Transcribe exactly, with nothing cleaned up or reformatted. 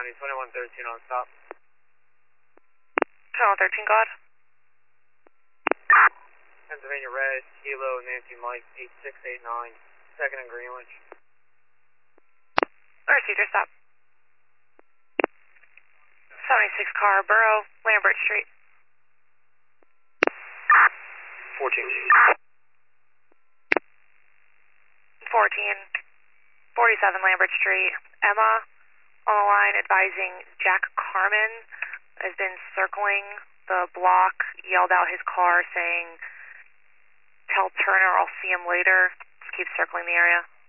County, twenty-one thirteen on stop. twenty-one thirteen, God. Pennsylvania Red, Kilo, Nancy Mike, eight six eight nine, second and Greenwich. Received your stop. seventy-six car, Borough, Lambert Street. fourteen. fourteen, forty-seven Lambert Street. Emma on the line advising Jack Carmen has been circling the block, yelled out his car saying, "Tell Turner I'll see him later." Just keep circling the area.